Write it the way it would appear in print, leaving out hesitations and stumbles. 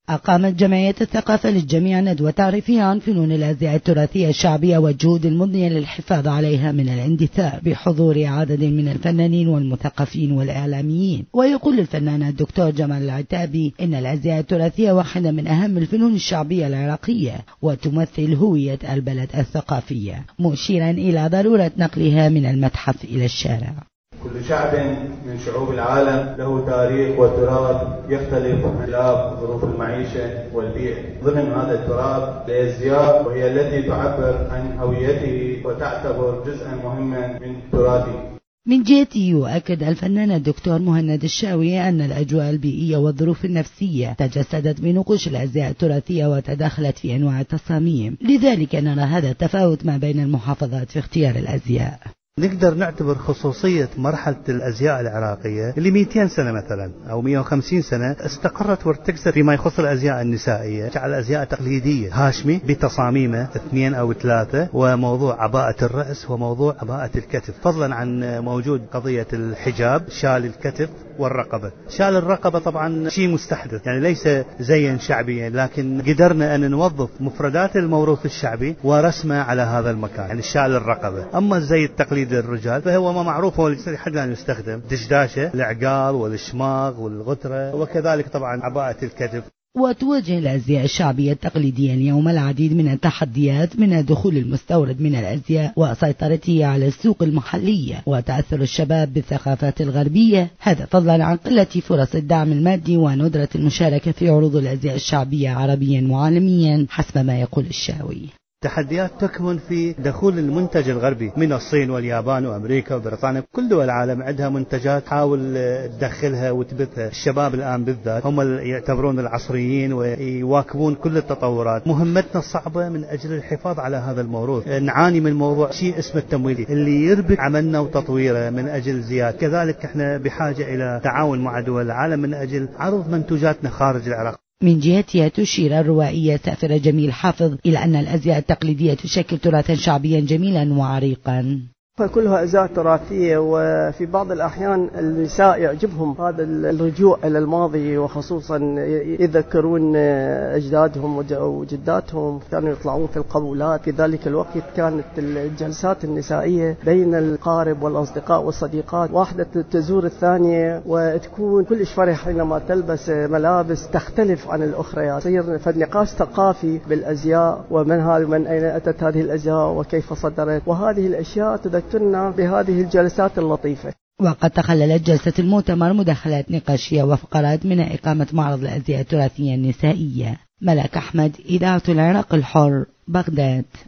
أقامت جمعية الثقافة للجميع ندوة تعريفية عن فنون الأزياء التراثية الشعبية والجهود المضنية للحفاظ عليها من الاندثار بحضور عدد من الفنانين والمثقفين والإعلاميين. ويقول الفنان الدكتور جمال العتابي إن الأزياء التراثية واحدة من أهم الفنون الشعبية العراقية وتمثل هوية البلد الثقافية، مشيرا إلى ضرورة نقلها من المتحف إلى الشارع. كل شعب من شعوب العالم له تاريخ وتراث يختلف باختلاف ظروف المعيشة والبيئة. ضمن هذا التراث الأزياء وهي التي تعبر عن هويته وتعتبر جزءا مهما من تراثه. من جهته يؤكد الفنان الدكتور مهند الشاوي أن الأجواء البيئية والظروف النفسية تجسدت بنقوش الأزياء التراثية وتداخلت في أنواع التصاميم، لذلك نرى هذا التفاوت ما بين المحافظات في اختيار الأزياء. نقدر نعتبر خصوصية مرحلة الأزياء العراقية اللي 200 سنة مثلا أو 150 سنة استقرت وارتكزت فيما يخص الأزياء النسائية على أزياء تقليدية هاشمي بتصاميمه 2 أو 3، وموضوع عباءة الرأس وموضوع عباءة الكتف، فضلا عن موجود قضية الحجاب، شال الكتف والرقبة. شال الرقبة طبعا شيء مستحدث، يعني ليس زيا شعبيا، لكن قدرنا أن نوظف مفردات الموروث الشعبي ورسمه على هذا المكان، يعني شال الرقبة. أما الزي التقليدي للرجال فهو ما معروف، هو حد أن يستخدم دشداشة، العقال والشماغ والغترة، وكذلك طبعا عباءة الكتف. وتواجه الأزياء الشعبية التقليدية اليوم العديد من التحديات، من دخول المستورد من الأزياء وسيطرته على السوق المحلية وتأثر الشباب بالثقافات الغربية، هذا فضلا عن قلة فرص الدعم المادي وندرة المشاركة في عروض الأزياء الشعبية عربيا وعالميا حسب ما يقول الشاوي. تحديات تكمن في دخول المنتج الغربي من الصين واليابان وأمريكا وبريطانيا. كل دول العالم عندها منتجات تحاول تدخلها وتبثها. الشباب الآن بالذات هم اللي يعتبرون العصريين ويواكبون كل التطورات. مهمتنا الصعبة من أجل الحفاظ على هذا الموروث. نعاني من موضوع شيء اسمه التمويل اللي يربك عملنا وتطويره من أجل زيادة. كذلك احنا بحاجة إلى تعاون مع دول العالم من أجل عرض منتوجاتنا خارج العراق. من جهتها تشير الروائية سافرة جميل حافظ إلى أن الأزياء التقليدية تشكل تراثا شعبيا جميلا وعريقا، فكلها أزياء تراثية، وفي بعض الأحيان النساء يعجبهم هذا الرجوع إلى الماضي، وخصوصا يذكرون أجدادهم وجداتهم كانوا يطلعون في القبولات. في ذلك الوقت كانت الجلسات النسائية بين القارب والأصدقاء والصديقات، واحدة تزور الثانية وتكون كلش فرح حينما تلبس ملابس تختلف عن الأخرى. يصير فالنقاش ثقافي بالأزياء، ومن أين أتت هذه الأزياء وكيف صدرت، وهذه الأشياء تذكرنا بهذه الجلسات اللطيفة. وقد تخللت جلسة المؤتمر مداخلات نقاشية وفقرات من إقامة معرض الأزياء التراثية النسائية. ملك أحمد، إذاعة العراق الحر، بغداد.